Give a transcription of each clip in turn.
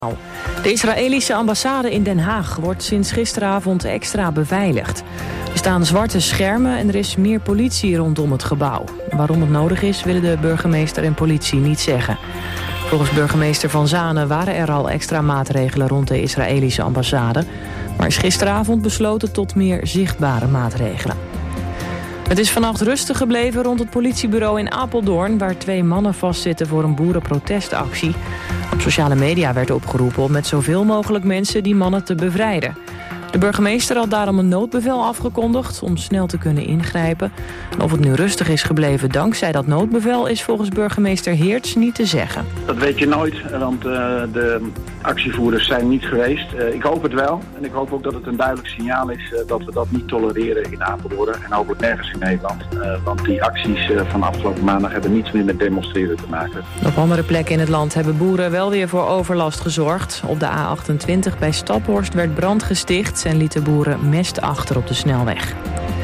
De Israëlische ambassade in Den Haag wordt sinds gisteravond extra beveiligd. Er staan zwarte schermen en er is meer politie rondom het gebouw. Waarom het nodig is, willen de burgemeester en politie niet zeggen. Volgens burgemeester Van Zanen waren er al extra maatregelen rond de Israëlische ambassade, maar is gisteravond besloten tot meer zichtbare maatregelen. Het is vannacht rustig gebleven rond het politiebureau in Apeldoorn, waar 2 mannen vastzitten voor een boerenprotestactie. Op sociale media werd opgeroepen om met zoveel mogelijk mensen die mannen te bevrijden. De burgemeester had daarom een noodbevel afgekondigd om snel te kunnen ingrijpen. En of het nu rustig is gebleven dankzij dat noodbevel is volgens burgemeester Heerts niet te zeggen. Dat weet je nooit, want de actievoerders zijn niet geweest. Ik hoop het wel en ik hoop ook dat het een duidelijk signaal is dat we dat niet tolereren in Apeldoorn en hopelijk nergens in Nederland. Want die acties van afgelopen maandag hebben niets meer met demonstreren te maken. Op andere plekken in het land hebben boeren wel weer voor overlast gezorgd. Op de A28 bij Staphorst werd brand gesticht en lieten boeren mest achter op de snelweg.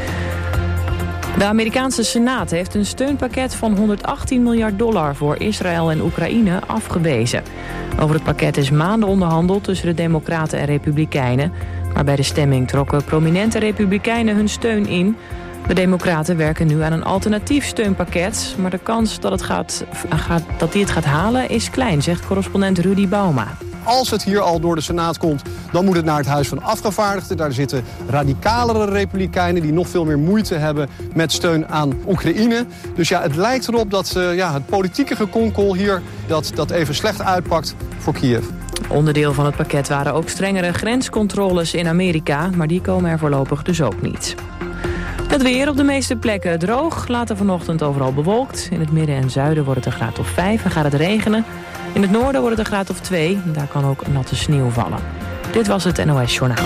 De Amerikaanse Senaat heeft een steunpakket van $118 miljard voor Israël en Oekraïne afgewezen. Over het pakket is maanden onderhandeld tussen de Democraten en Republikeinen. Maar bij de stemming trokken prominente Republikeinen hun steun in. De Democraten werken nu aan een alternatief steunpakket, maar de kans dat die het gaat halen is klein, zegt correspondent Rudy Bauma. Als het hier al door de Senaat komt, dan moet het naar het Huis van Afgevaardigden. Daar zitten radicalere republikeinen die nog veel meer moeite hebben met steun aan Oekraïne. Dus ja, het lijkt erop dat het politieke gekonkel hier dat even slecht uitpakt voor Kiev. Onderdeel van het pakket waren ook strengere grenscontroles in Amerika, maar die komen er voorlopig dus ook niet. Het weer op de meeste plekken droog, later vanochtend overal bewolkt. In het midden en zuiden wordt het een graad of 5 en gaat het regenen. In het noorden wordt het een graad of 2. Daar kan ook natte sneeuw vallen. Dit was het NOS Journaal.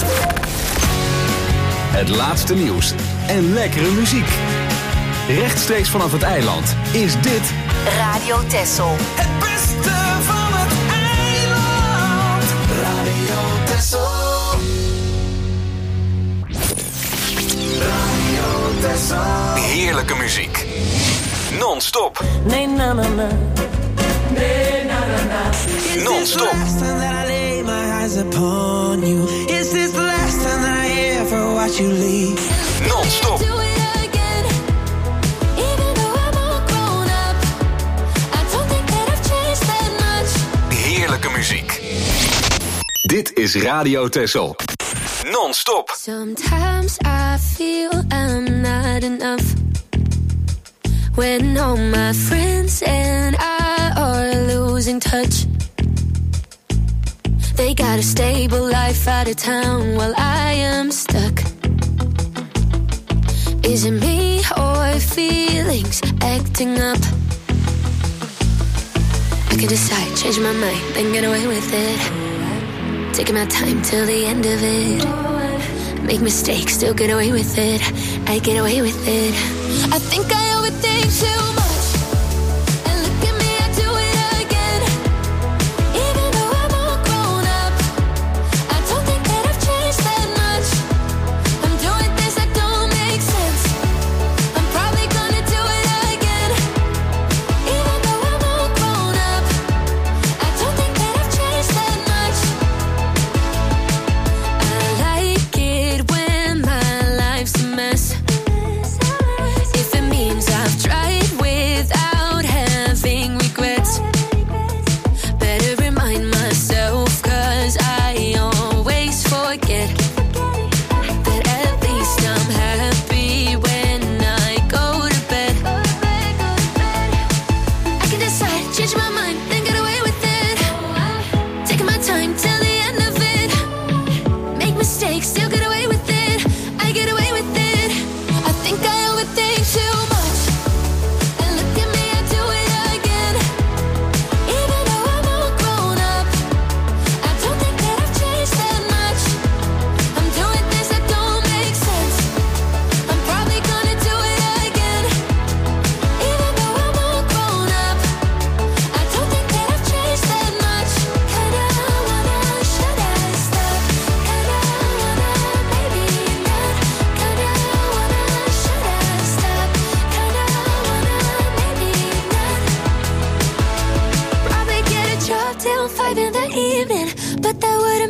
Het laatste nieuws en lekkere muziek. Rechtstreeks vanaf het eiland is dit Radio Texel. Het beste van het eiland. Radio Texel. Radio Texel. heerlijke muziek. Non-stop. Nee, na, na, na. Non-stop. Non-stop. Heerlijke muziek. Dit is Radio Texel. Non-stop. Sometimes I feel I'm not enough. When all my friends and I are losing touch. They got a stable life out of town while I am stuck. Is it me or feelings acting up? I could decide, change my mind, then get away with it. Taking my time till the end of it. Make mistakes, still get away with it. I get away with it. I think I overthink too much. If it means I've tried with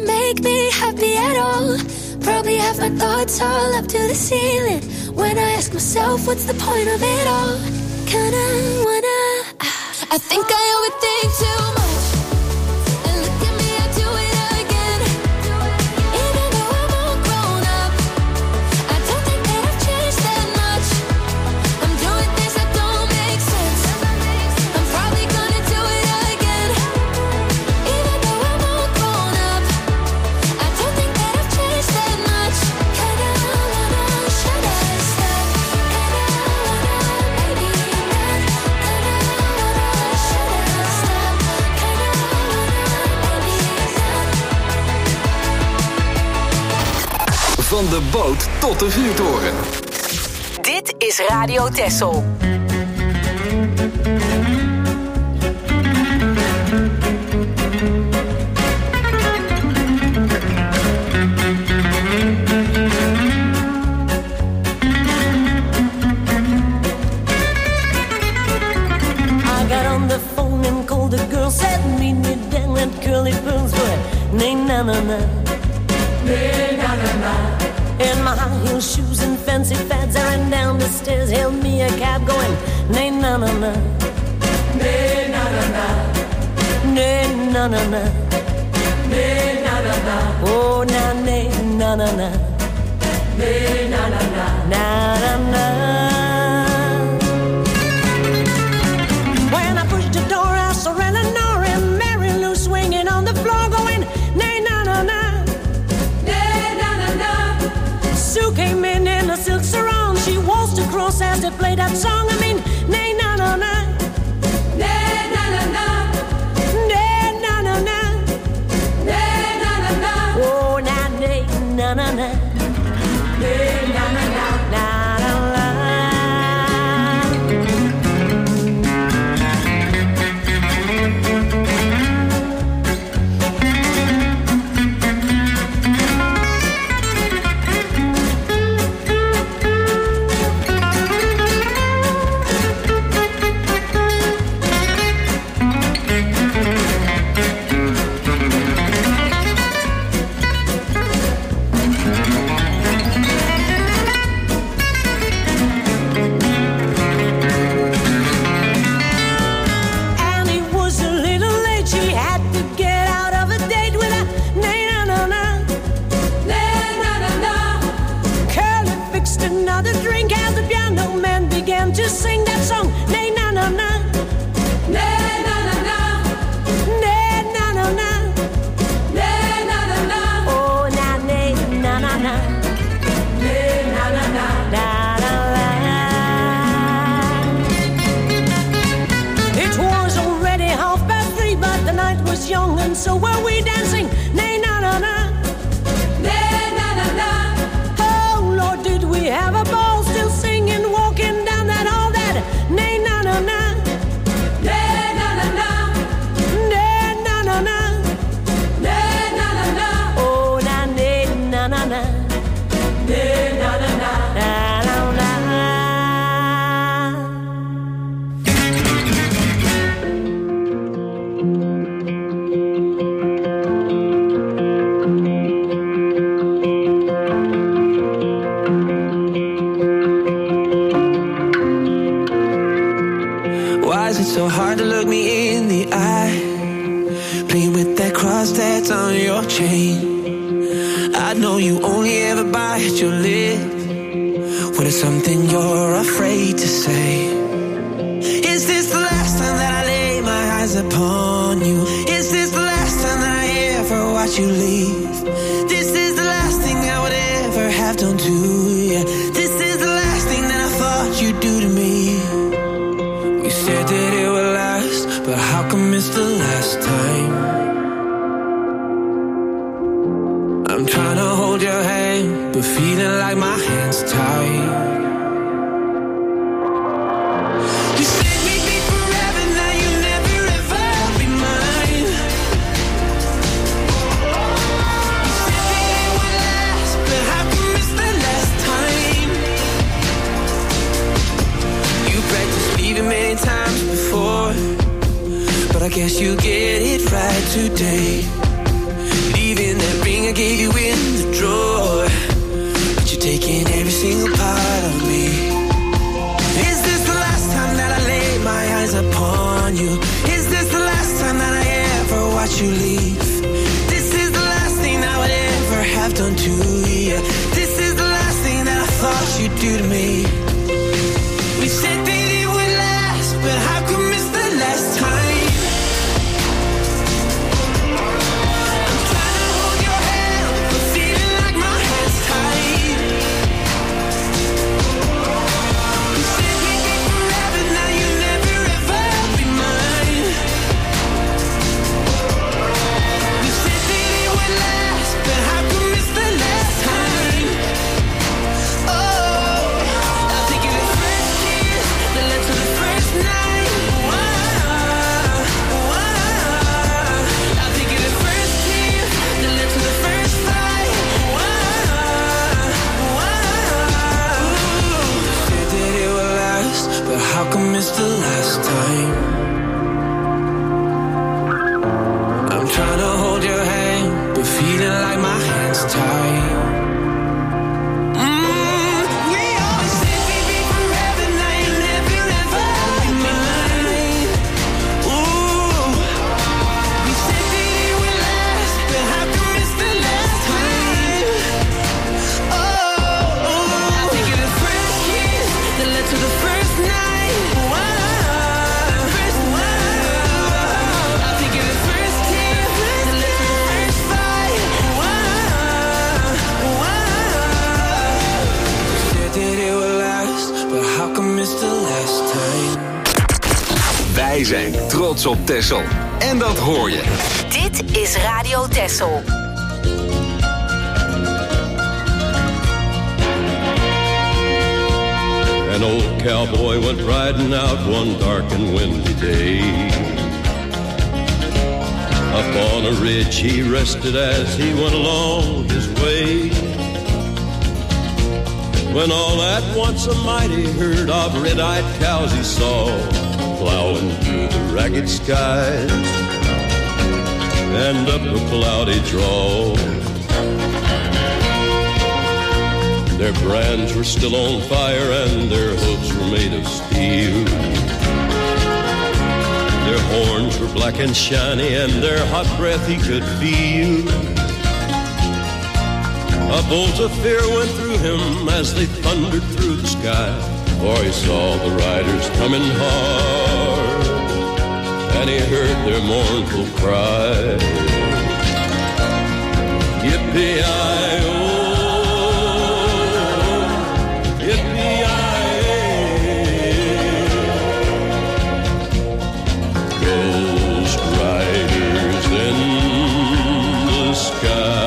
make me happy at all. Probably have my thoughts all up to the ceiling. When I ask myself, what's the point of it all? Kinda wanna. I think I overthink too much. And look at me, I do it again. Even though I'm all grown up, I don't think that I've changed that much. I'm doing things that don't make sense. I'm probably gonna do it again. Even though I'm all grown up, I don't think that I've changed that much. Kinda wanna, should I stop? Kinda wanna, maybe not. Kinda wanna, should I stop? Kinda wanna, maybe not. Van de boot tot de vuurtoren. Dit is Radio Texel. I got on the phone and called the girl, said meet me down at Curly Pearl's, but nay na na na, nay na na na. In my high heel shoes and fancy fads, I ran down the stairs, hailed me a cab, going nay na na na, nay na na na, nay na na na, nay na na na. Oh na nay na na na, nay na na na, na na na. When I pushed the door, I saw Eleanor and Mary Lou swinging on the floor, going nay na na na, nay na na na. Sue came in a silk sarong. She waltzed across as they played that song. I mean, nay na na na, nay na na na, nay na na na, nay na na na. Oh na nay na na na, nay na na na, na na na. Annie was a little late. She had to get out of a date with a nay na na na, nay na na na. Curly fixed another drink as the piano man began to sing that song. Nay na na na, nay na na na, nay na na na, nay na na na. Oh na nay na na na, nay na na na, na na na. It was already 3:30, but the night was young and so were we dancing. Nay na na na, nay na na na. Oh Lord, did we have a ball, still singing, walking down that hall. That nay na na na, nay na na na, nay na na na, nay na na na. Oh na nay na na na, nay na na na, na na na. Why is it so hard to look me in the eye? Playing with that cross that's on your chain. I know you only ever bite your lip when it's something you're afraid to say. Is this the last time that I lay my eyes upon you? Is this the last time that I ever watch you leave? This is the last thing I would ever have done to you. This is the last thing that I thought you'd do to me. You said that it would last, but how come it's the last time? I'm trying to hold your hand, but feeling like my hand's tied. You said we'd be forever, now you'll never ever be mine. You said that it would last, but how come it's the last time? You practiced leaving many times before, but I guess you get it right today. Leaving that I gave you in the drawer, but you're taking every single part of me. Is this the last time that I lay my eyes upon you? Is this the last time that I ever watch you leave? This is the last thing I would ever have done to you. This is the last thing that I thought you'd do to me. We said that it would last, but how come it's the last time? How come it's the last time? I'm trying to hold your hand, but feeling like my hand's tied. We always said we'd be forever, now you'll never ever be mine. Ooh, we said that it would last, but how come it's the last time? Oh, I think of the first kiss that led to the first night. Wij zijn trots op Texel. En dat hoor je. Dit is Radio Texel. An old cowboy went riding out one dark and windy day. Up on a ridge he rested as he went along his way. When all at once a mighty herd of red-eyed cows he saw, plowing through the ragged skies and up a cloudy draw. Their brands were still on fire and their hooves were made of steel. Their horns were black and shiny and their hot breath he could feel. A bolt of fear went through him as they thundered through the sky, for he saw the riders coming hard, and he heard their mournful cry. Yippee-yi-oh, Ghost riders in the sky.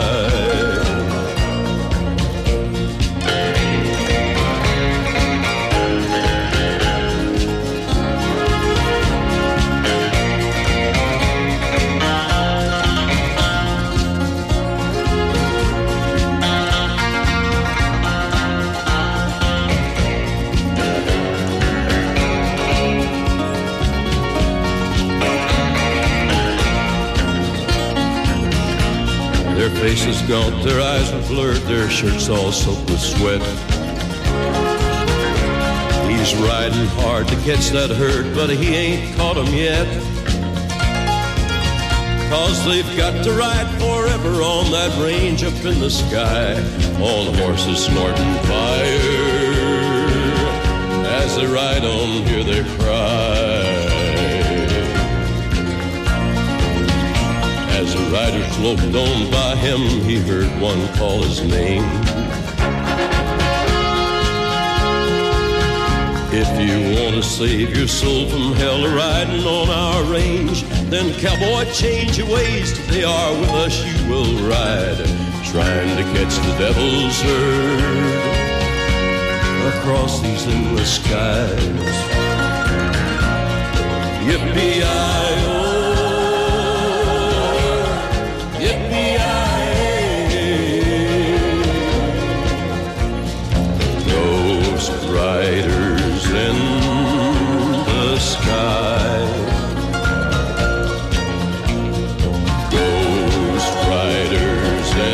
Their faces gaunt, their eyes were blurred, their shirts all soaked with sweat. He's riding hard to catch that herd, but he ain't caught 'em yet. 'Cause they've got to ride forever on that range up in the sky, on horses snorting fire. As they ride on, hear their cry. As the riders loped on by him, he heard one call his name. If you want to save your soul from hell riding on our range, then cowboy, change your ways. Today are with us you will ride, trying to catch the devil's herd across these endless skies. Yippee-yi-oh, riders in the sky, ghost riders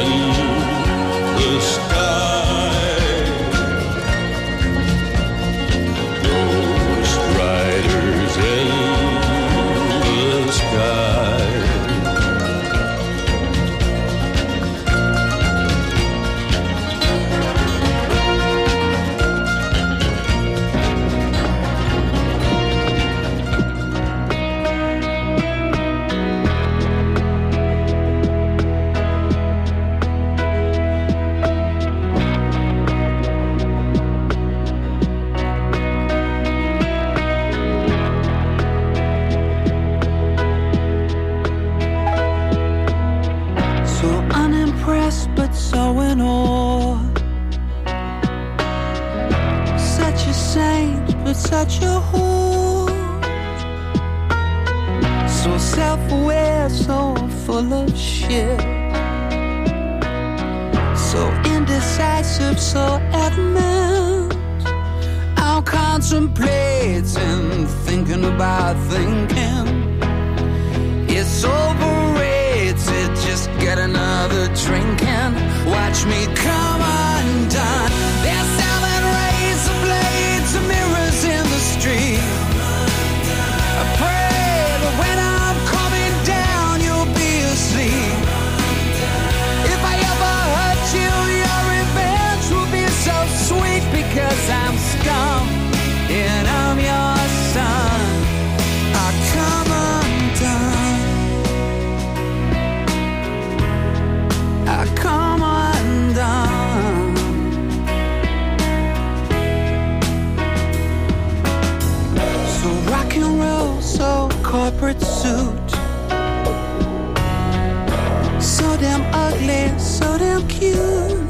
such a whore. So self-aware, so full of shit. So indecisive, so adamant. I'm contemplating, thinking about thinking. It's overrated, just get another drink and watch me come undone. They're selling razor blades and mirrors in the street. I pray that when I'm coming down, you'll be asleep. If I ever hurt you, your revenge will be so sweet, because I'm scum and I'm your son. I come undone. I come undone. So rock and roll, so corporate suit. So damn ugly, so damn cute.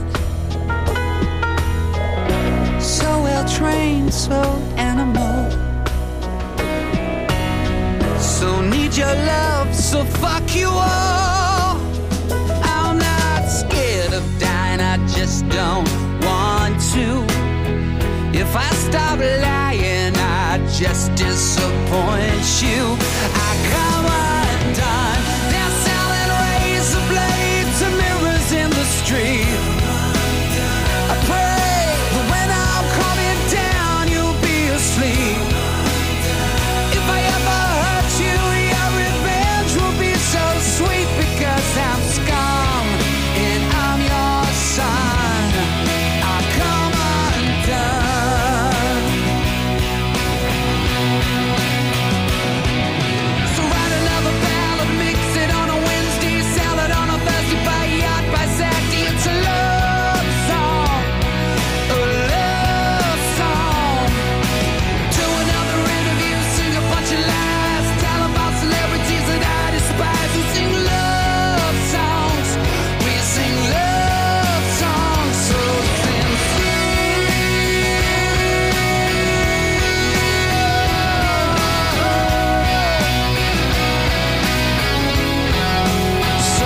So well trained, so animal. So need your love, so fuck you all. I'm not scared of dying, I just don't want to. If I stop lying, I just disappoint you. I come undone. They're selling razor blades and mirrors in the street. I pray that when I'm coming down, you'll be asleep. If I ever hurt you, your revenge will be so sweet, because I'm scum and I'm your son. I come undone. So write another ballad, mix it on a Wednesday, sell it on a Thursday, buy a yacht by Saturday. It's a love song, a love song. Do another interview, sing a bunch of lies, tell about celebrities that I despise. We sing love songs, we sing love songs, so sincere, so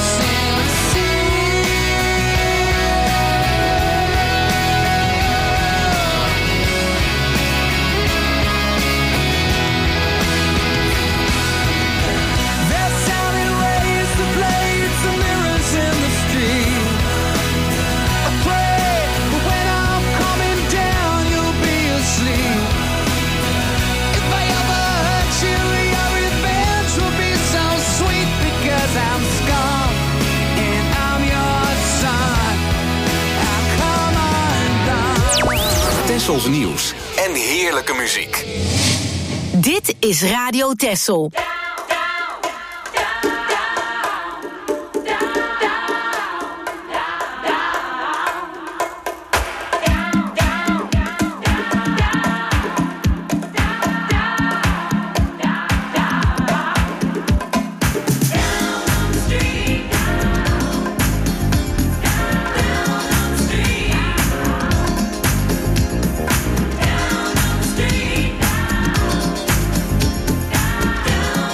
they're selling razor blades and mirrors in the street. I pray that when I'm coming down, you'll be asleep. If I ever hurt you, your revenge will be so sweet, because I'm scum and I'm your son. I come undone. Tessels nieuws en heerlijke muziek. Dit is Radio Tessel. Down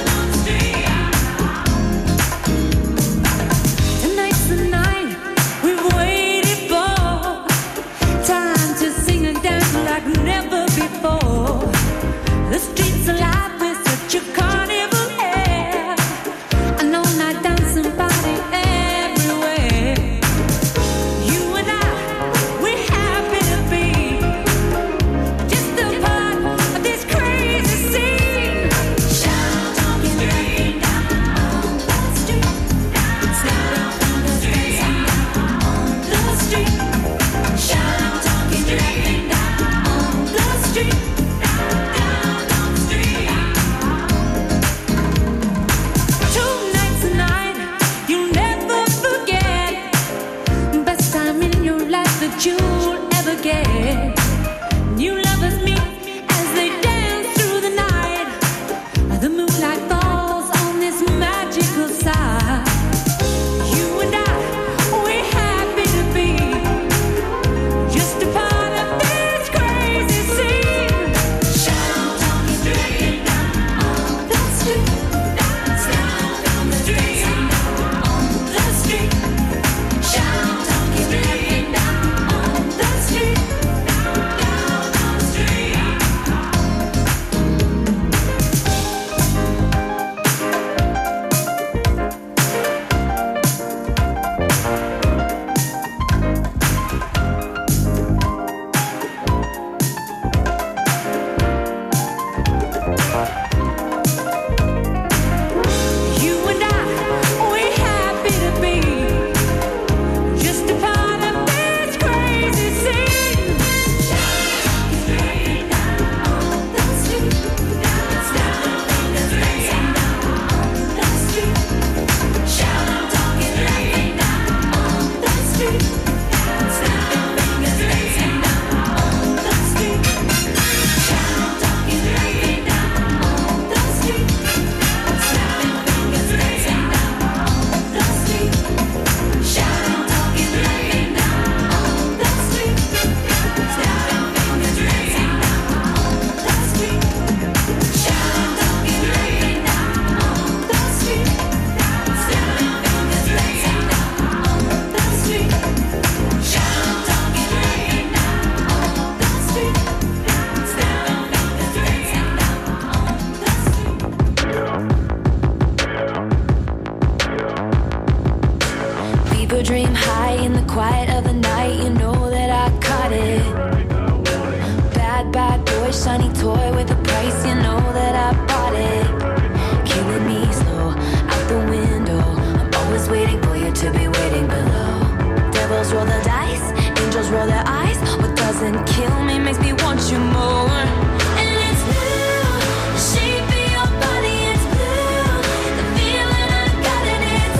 a dream high in the quiet of the night. You know that I caught it. Bad, bad boy, shiny toy with a price. You know that I bought it. Killing me slow, out the window. I'm always waiting for you to be waiting below. Devils roll the dice, angels roll their eyes. What doesn't kill me makes me want you more. And it's blue, the shape of your body is blue. The feeling I got it is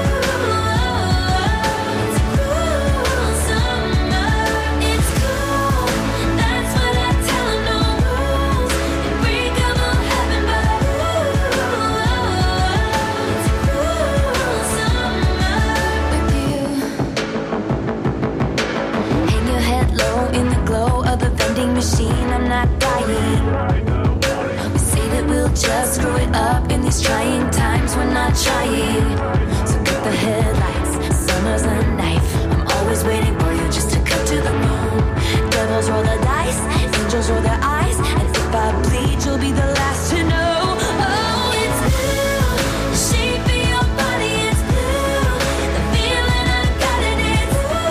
it's cool summer. It's cool, that's what I tell 'em, no rules. Unbreakable heaven, but it's cool summer with you. Hang your head low in the glow of the vending machine. I'm not dying. We say that we'll just screw it up in these trying times. We're not trying. So cut the headlights. Summer's a knife. I'm always waiting for you just to cut to the bone. Devils roll the dice, angels roll their eyes, and if I bleed, you'll be the last to know. Oh, it's blue. The shape of your body is blue. The feeling I got it is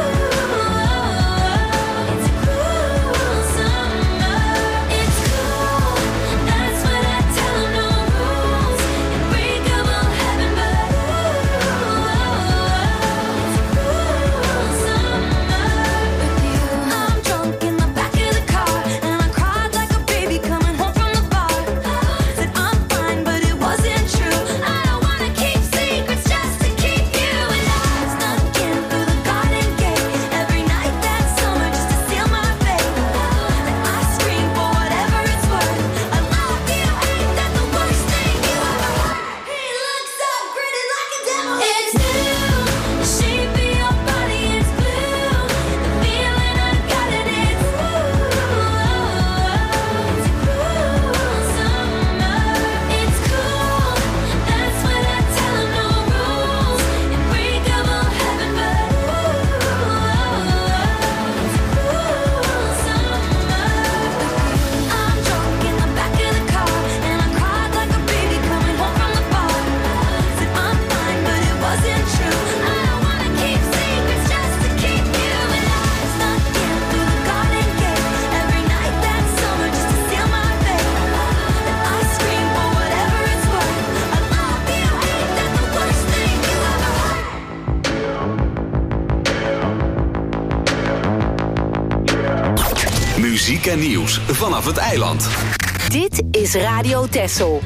it's cool summer. It's cool. That's what I tell 'em, no rules. Unbreakable heaven, but it's cool summer with you. I'm drunk in the back of the car, and I cried like a baby coming home from the bar. Said I'm fine, but it wasn't true. I don't wanna keep secrets just to keep you. And I snuck in through the garden gate every night that summer just to seal my fate. And I scream for whatever it's worth. I love you, ain't that the worst thing you ever heard? He looks so gritty like a devil. It's blue, the shape of your body is blue. The feeling I got it is it's cool summer. It's cool, that's what I tell 'em, no rules. Unbreakable heaven, but it's cool summer. I'm drunk in the back of the car, and I cried like a baby coming home from the bar. Said I'm fine, but it wasn't true. I don't wanna keep secrets just to keep you. And I snuck in through the garden gate every night that summer just to seal my fate. And I scream for whatever it's worth. I love you, ain't that the worst thing you ever heard? Muziek en nieuws vanaf het eiland. Dit is Radio Texel.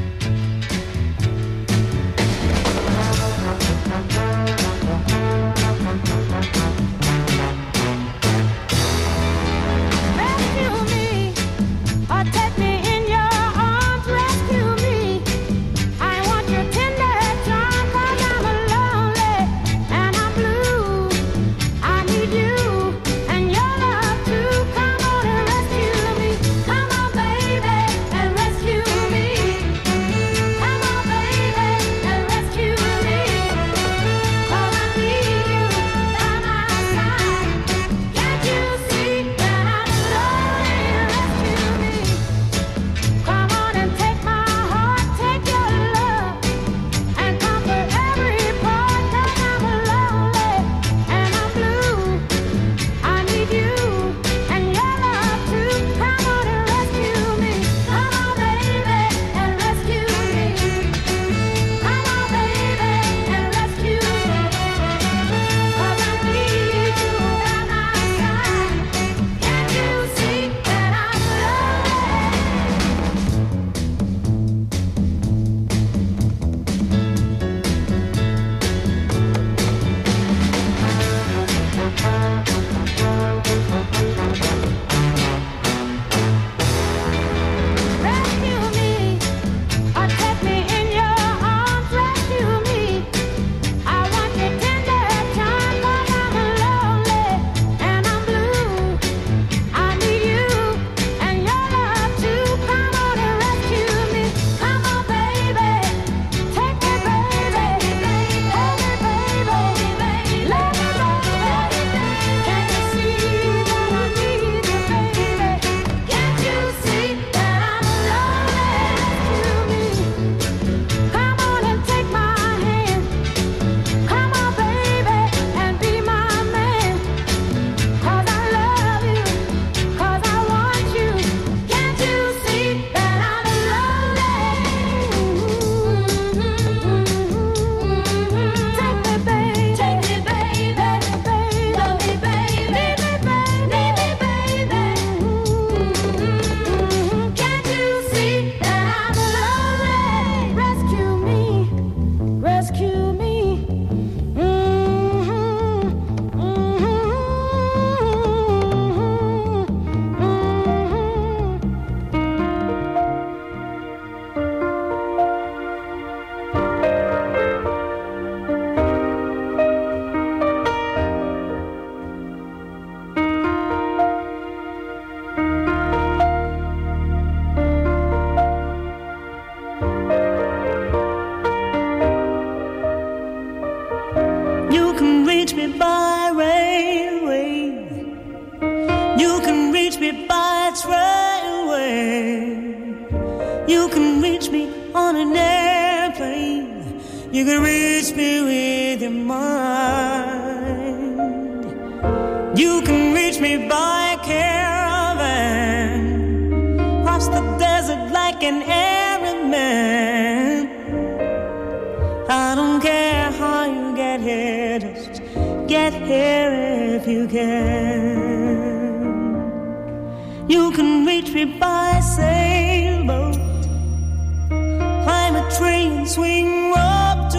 Rescue me, or take me in your arms. Rescue me, I want your tender charm. 'Cause I'm lonely and I'm blue. I need you and your love too. Come on and rescue me. Come on, baby, and rescue me. reach me by railway. You can reach me by trailway. You can reach me on an airplane. You can reach me with your mind. You can reach me by caravan. Cross the desert like an Arab man. I don't care how you get here, just get here if you can. You can reach me by sailboat. Climb a train, swing rope to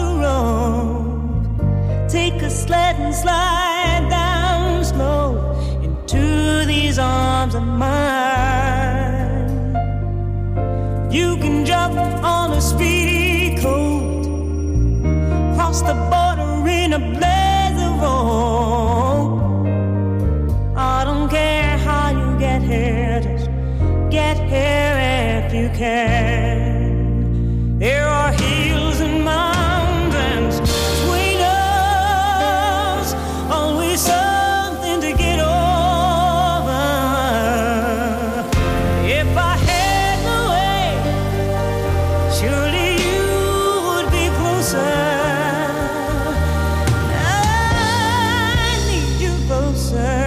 rope. Take a sled and slide down slow into these arms of mine. You can jump on a speedy coat, cross the border in a blaze of hope. I don't care how you get here, just get here if you can. There are hills and mountains between us, always something to get over. If I had the way, surely you would be closer. I need you closer.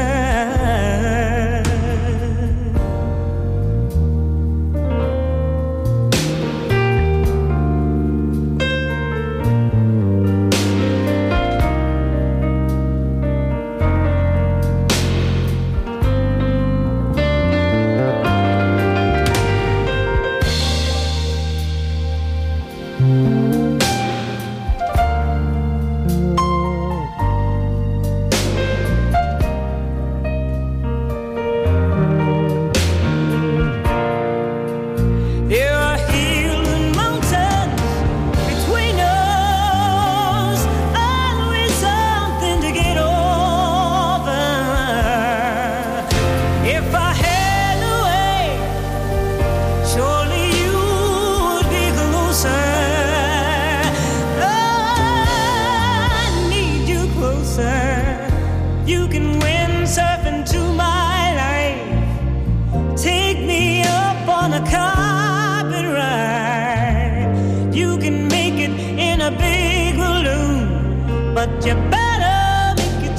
You better make it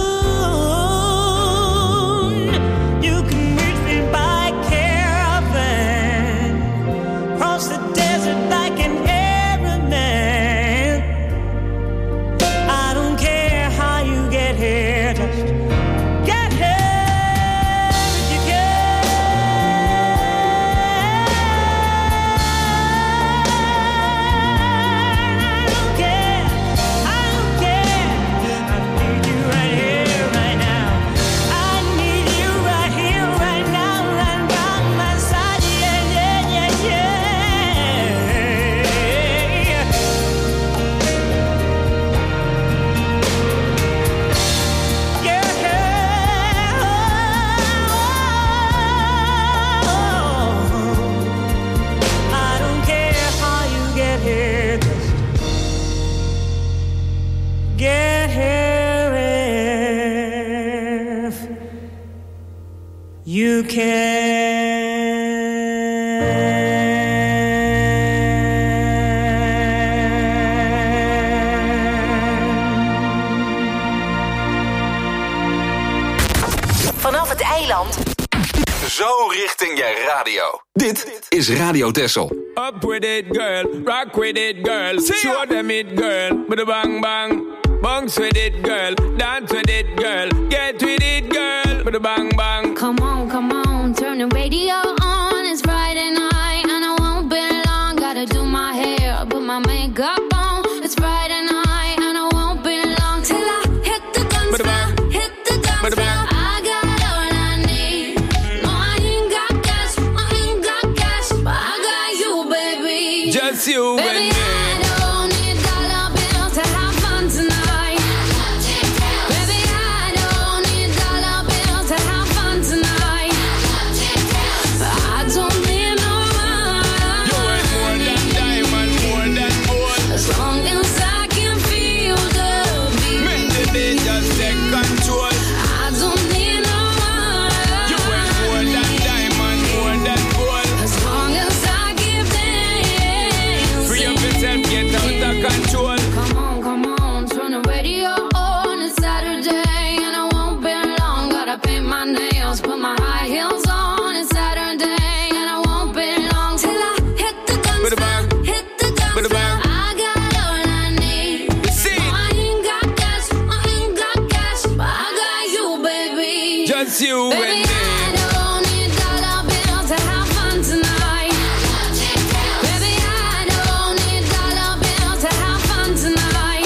soon. You can reach me by caravan, cross the desert like an Arab man. I don't care how you get here, just get here if you can. I don't care. You Vanaf het eiland. Zo richting je radio. Dit is Radio Texel. Up with it, girl. Rock with it, girl. Show them it, girl. With a bang bang. Bounce with it, girl. Dance with it, girl. Get with it, girl. With a bang bang. Come on, turn the radio on. It's Friday night and I won't be long. Gotta do my hair, put my makeup on. It's Friday night and I won't be long till I hit the dance floor, hit the dance floor. I got all I need. No, I ain't got cash, but I got you, baby. Just you, baby. And me. nails, put my high heels on. It's Saturday and I won't be long till I hit the guns down, hit the guns down. I got all I need. I ain't got cash, but I got you, baby. Just you baby, and me. I don't need dollar bills to have fun tonight. Baby, I don't need dollar bills to have fun tonight.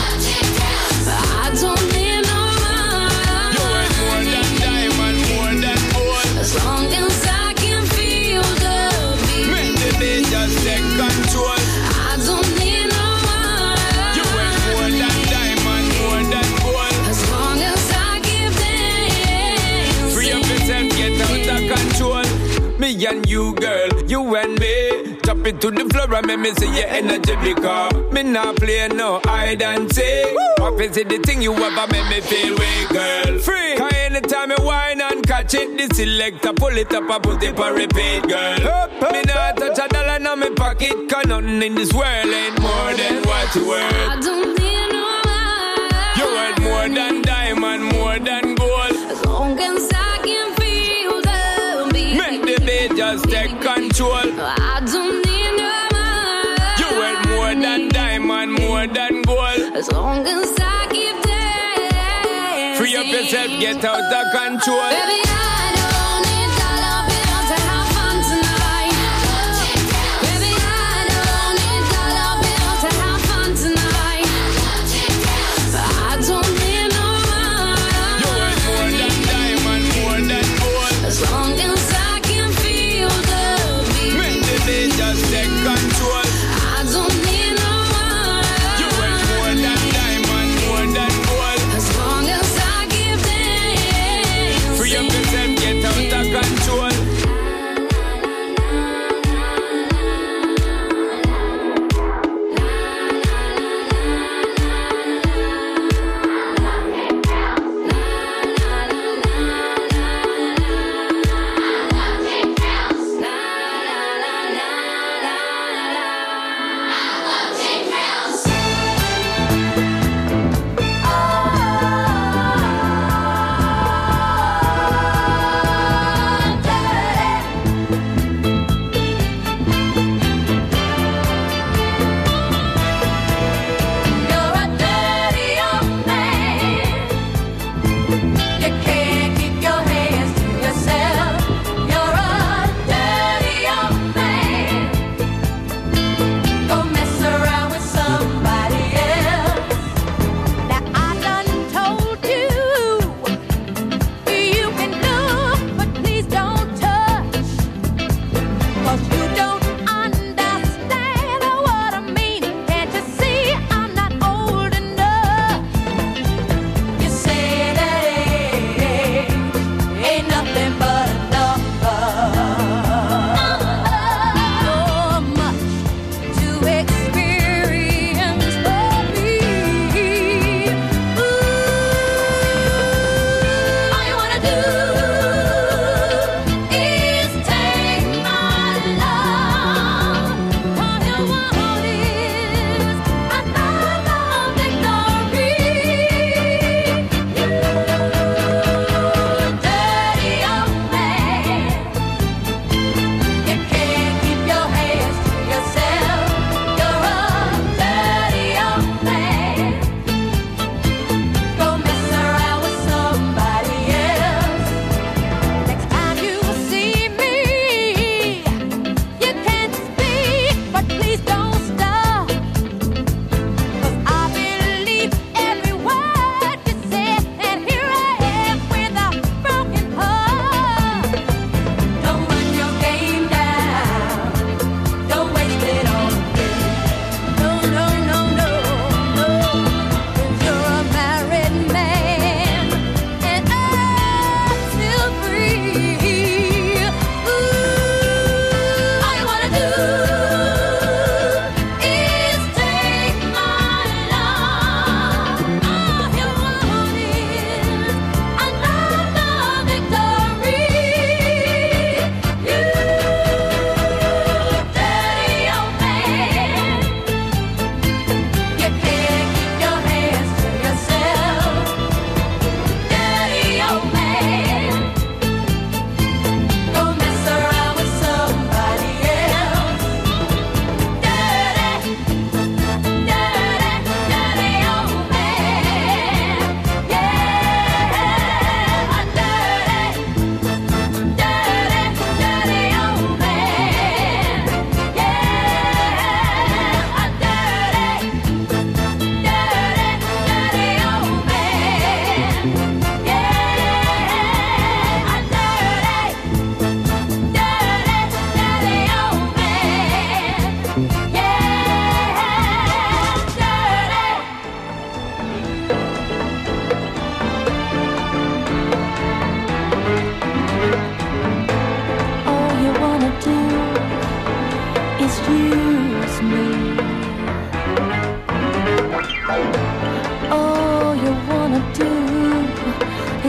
I don't need no money. You ain't more than diamond, more than gold. As long as I can feel the beat. Make the beat just take control. I don't need no money. You ain't more than diamond, more than gold. As long as I give dance. Free up yourself, get out of control. Me and you, girl, you and me. Drop it to the floor and make me see your energy because me not play no hide and seek. What is it the thing you ever make me feel weak, girl? Free. Cause anytime I whine and catch it, the selector pull it up and put it for repeat, girl. Me not touch a dollar in my pocket, cause nothing in this world ain't more than what you worth. I don't need no money. You worth more than diamond, more than gold. As long as I can feel the beat. Make the beat just take control. I don't need no money. You worth more than diamond, more than gold. As long as I keep dancing. Free up yourself, get out of control. Baby, I don't need dollar bills to have fun tonight. Baby, I don't need dollar bills to have fun tonight. I don't need no money. You worth more than diamond, more than gold. As long as I can feel the beat. Make the beat just take control. I don't need no money. You worth more than diamond, more than gold. As long as I give dance. Free up yourself,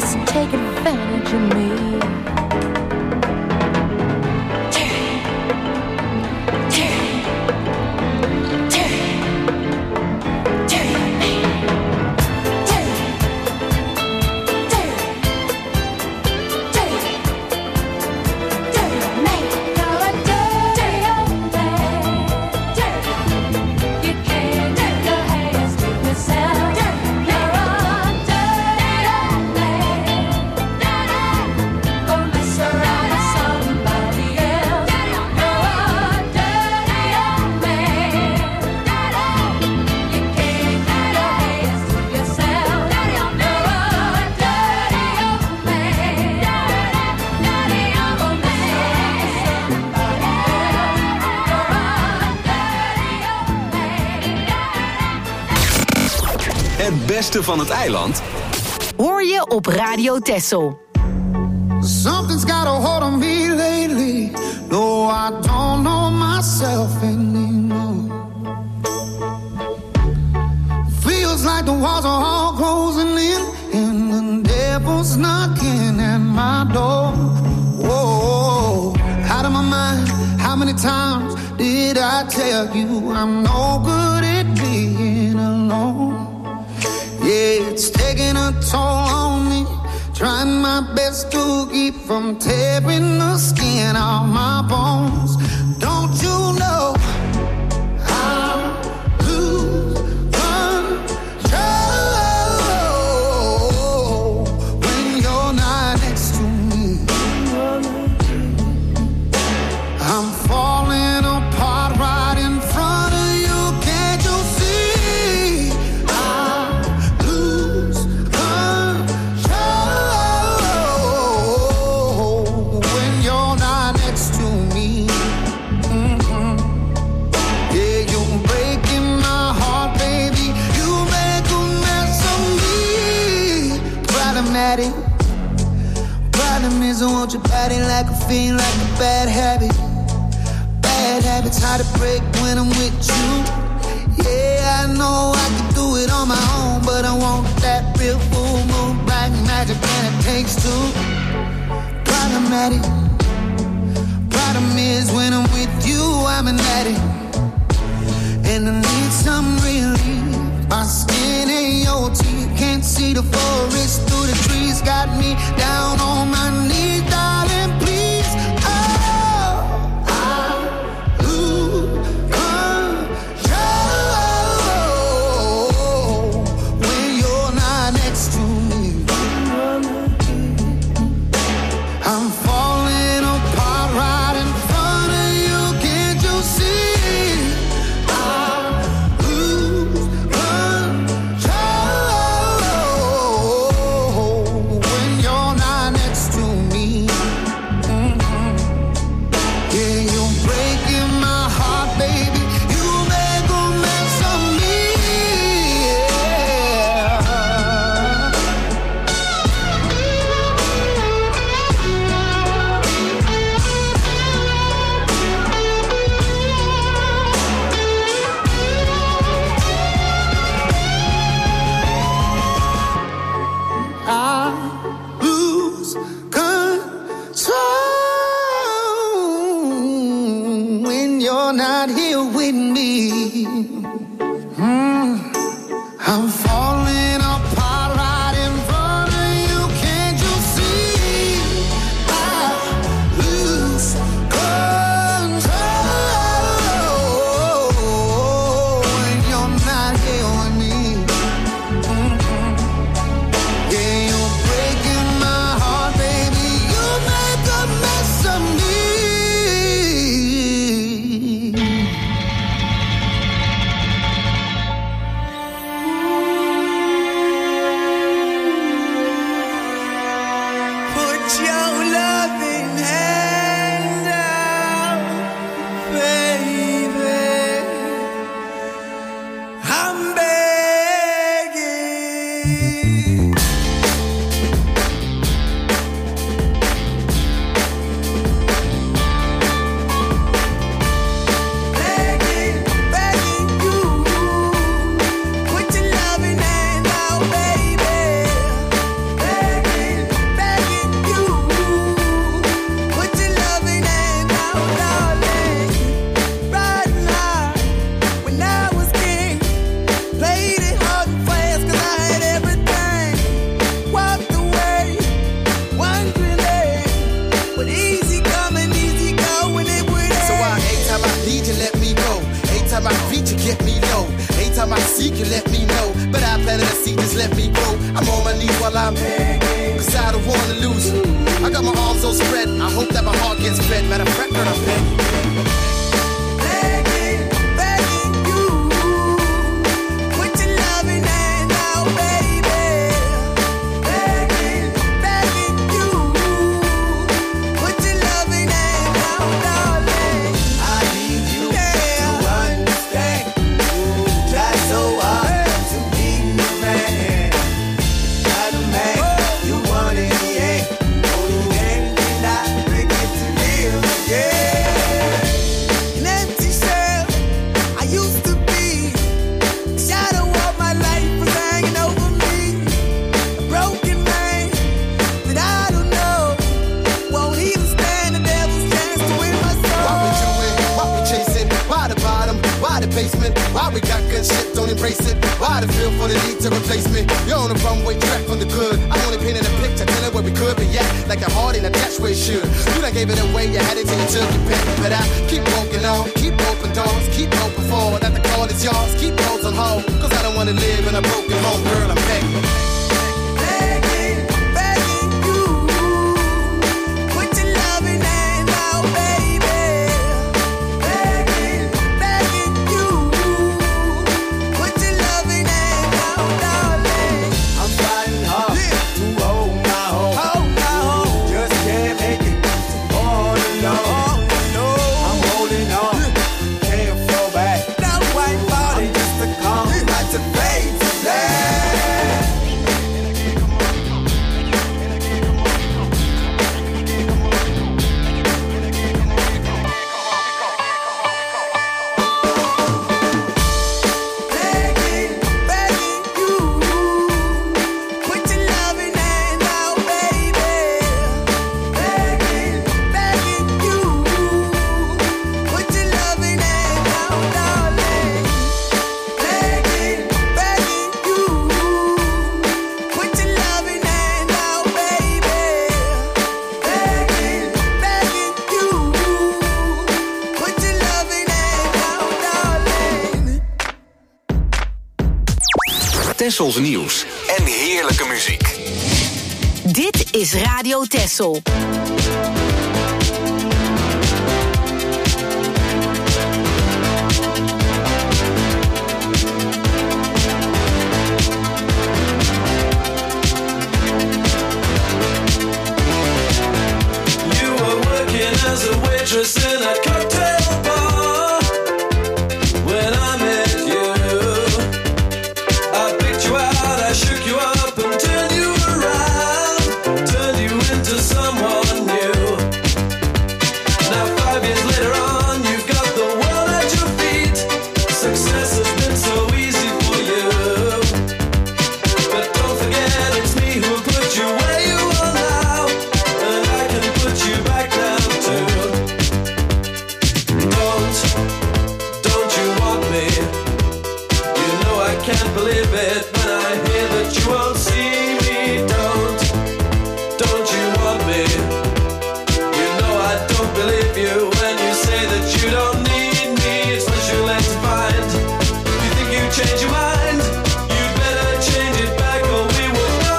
just take advantage of me. Het beste van het eiland hoor je op Radio Texel. Something's got a hold on me lately. No, I don't know myself anymore. Feels like the walls are all closing in, and the devil's knocking at my door. Whoa, out of my mind. How many times did I tell you I'm no good at being alone? Yeah, it's taking a toll on me. Trying my best to keep from tearing the skin off my bones. Don't you know I lose control when you're not next to me? I'm falling apart right in front of you. Can't you see? I lose control when you're not next to me. Mm-hmm. Yeah, you're breaking my heart, baby. You make a mess of me. Problematic. Problem is I want your body like a fiend, like a bad habit. Bad habits hard to break when I'm with you. Yeah, I know I can do it on my own, but I want that real full moon, black magic, and it takes two. Problematic. Problem is when I'm with you, I'm an addict, and I need some relief. My skin ain't your teeth, can't see the forest through the trees. Got me down on my knees, darling, please. Oh, I lose control when you're not next to me. I'm falling apart right in front of you. Can't you see? I lose control when you're not next to me. Mm-hmm. Yeah, you're breaking my heart, baby. You make a mess of me. I lose control when you're not here with me. I'm falling apart right in front of you. Can't you see? I lose control when you're not here with me. Yeah, you're breaking my heart, baby. You make a mess of me. Put your loving hand out, baby. I'm begging. Begging, begging you. Put your loving hand out, baby. Begging, while I'm cause I don't wanna lose. I got my arms all spread. I hope that my heart gets fed. Matter of fact, girl, I'm begging. Why we got good shit, don't embrace it? Why the feel for the need to replace me? You're on the runway track from the good. I only painted a picture, telling where we could be at. Like a heart in a dash where it should. You done gave it away, you had it till you took your pick. But I keep walking on, keep open doors, keep open forward. That the call is yours, keep those on hold. Cause I don't wanna live in a broken home, girl, I'm begging. Tessels nieuws en heerlijke muziek. Dit is Radio Tessel. You were working as a waitress in a cocktail bar when I met you. I picked you out, I shook you up and turned you around, turned you into someone new. Now 5 years later on, you've got the world at your feet. Success has been so easy for you. But don't forget it's me who put you where you are now, and I can put you back down too. Don't you want me? You know I can't believe it when I hear that you won't see me. Don't you want me? You know I don't believe you when you say that you don't need me. It's what you're led to find. You think you change your mind? You'd better change it back or we will go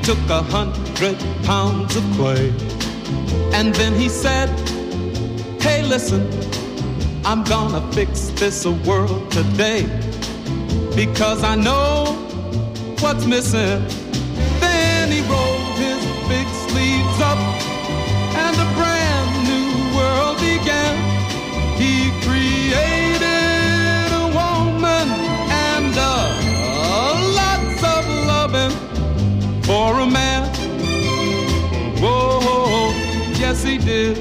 took 100 pounds of clay. And then he said, hey, listen, I'm gonna fix this world today, because I know what's missing. Then he rolled his big sleeves up and a brand new world began. He created a woman and lots of loving for a man. Whoa, yes he did.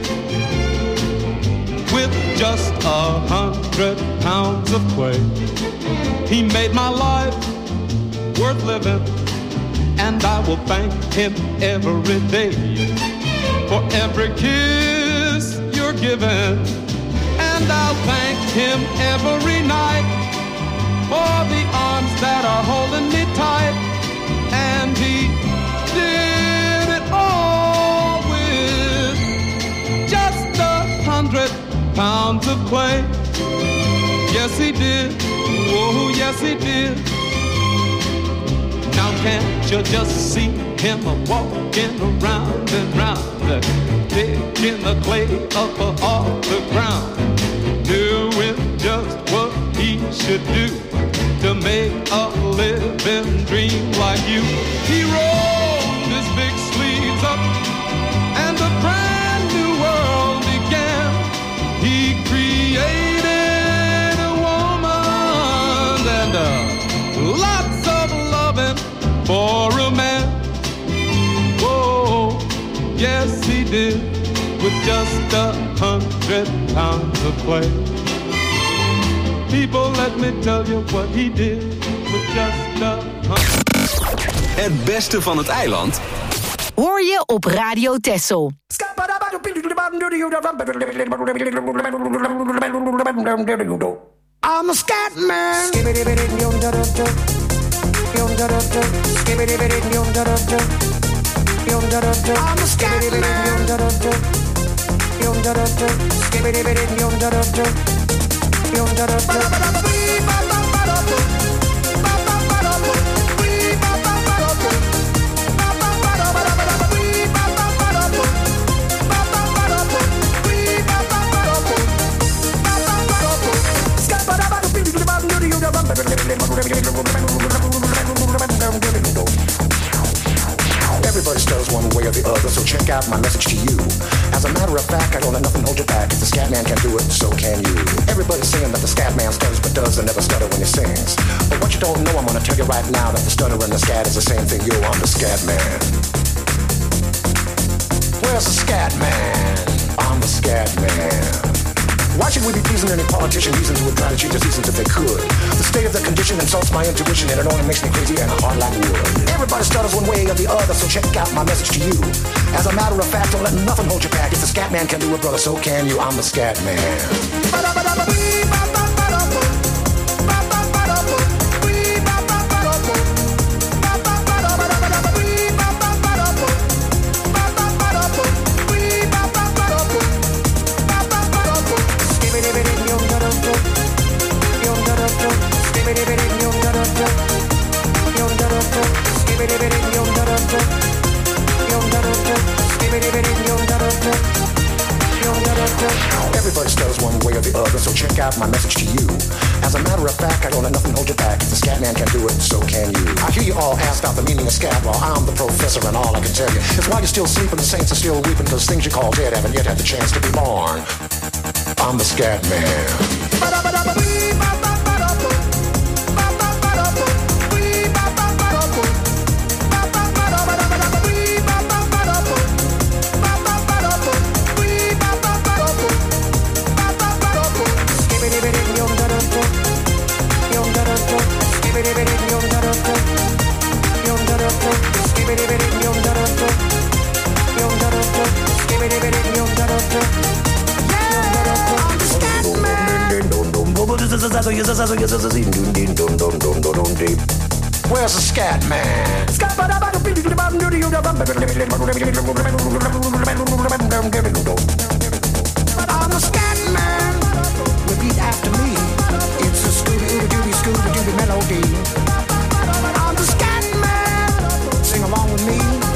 With just 100 pounds of clay, he made my life worth living, and I will thank him every day for every kiss you're giving, and I'll thank him every night for the arms that are holding me tight. And he did it all with just 100 pounds of clay. Yes, he did. Oh, yes, he did. Now can't you just see him walking around and round, picking the clay up off the ground, doing just what he should do to make a living dream like you. He rolled his big sleeves up and a brand new world began. He created a woman and lots of loving for a man. Whoa, yes he did, with just 100 pounds of clay. People, let me tell you what he did with just 100. Het beste van het eiland hoor je op Radio Texel. I'm a scat man. I'm a scat Everybody stutters one way or the other, so check out my message to you. As a matter of fact, I don't let nothing hold you back. If the scat man can do it, so can you. Everybody's saying that the scat man stutters but doesn't never stutter when he sings. But what you don't know, I'm gonna tell you right now that the stutter and the scat is the same thing. Yo, I'm the scat man. Where's the scat man? I'm the scat man. Why should we be pleasing any politician using to try to change the seasons if they could? The state of the condition insults my intuition, and it only makes me crazy and hard like wood. Everybody stutters one way or the other, so check out my message to you. As a matter of fact, don't let nothing hold you back. If the scat man can do it, brother, so can you. I'm the scat man. Everybody stutters one way or the other, so check out my message to you. As a matter of fact, I don't let nothing hold you back. If the scat man can do it, so can you. I hear you all ask out the meaning of scat. Well, I'm the professor, and all I can tell you is while you're still sleeping, the saints are still weeping, because things you call dead haven't yet had the chance to be born. I'm the scat man. Where's the scat man? I'm the scat man. Repeat after me. It's a Scooby-Dooby melody. I'm the scat man. Sing along with me.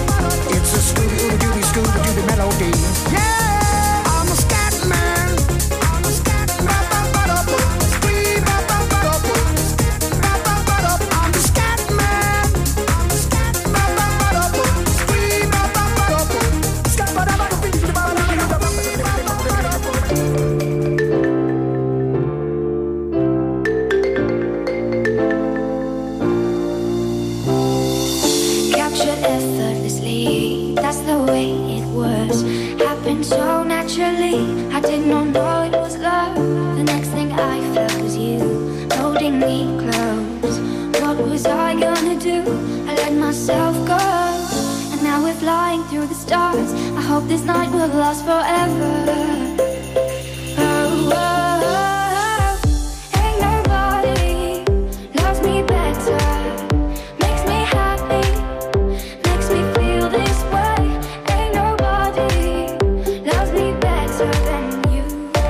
effortlessly. That's the way it was. Happened so naturally. I did not know it was love. The next thing I felt was you holding me close. What was I gonna do? I let myself go. And now we're flying through the stars. I hope this night will last forever. Oh, oh, oh. Ain't nobody loves me better. Makes me happy. Makes me feel this way. Ain't nobody loves me better than you.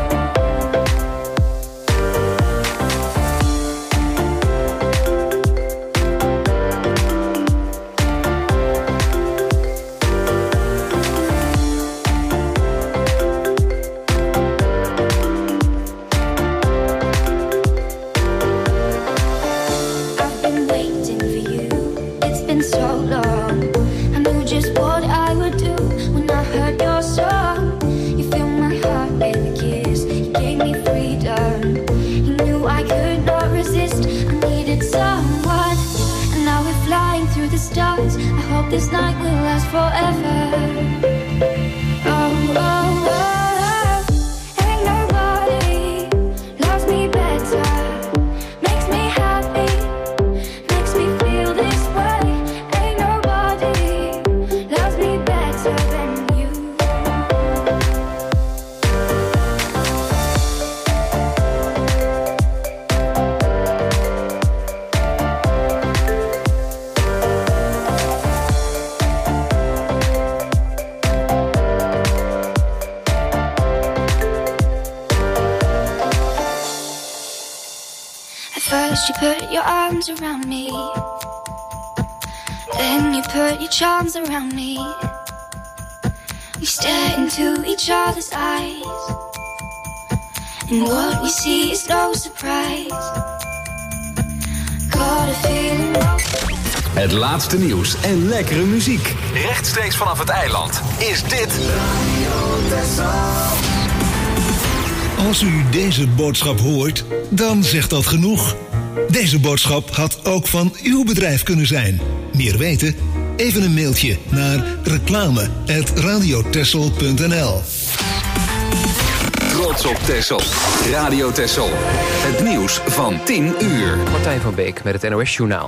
I've been waiting for you. It's been so long. I knew just what I would do when I heard your song. You filled my heart with a kiss. You gave me freedom. You knew I could not resist. I needed someone. And now we're flying through the stars. I hope this night will last forever. Oh, oh, oh. Ain't nobody loves me better. Makes me happy. Makes me feel this way. Ain't nobody loves me better than you. At first you put your arms around me. Then you put your charms around me. We stare into each other's eyes. And what we see is no surprise. Got a feeling Het laatste nieuws en lekkere muziek. Rechtstreeks vanaf het eiland is dit Als u deze boodschap hoort, dan zegt dat genoeg. Deze boodschap had ook van uw bedrijf kunnen zijn. Meer weten? Even een mailtje naar reclame@radiotessel.nl. Trots op Texel. Radio Texel. Het nieuws van 10 uur. Martijn van Beek met het NOS Journaal.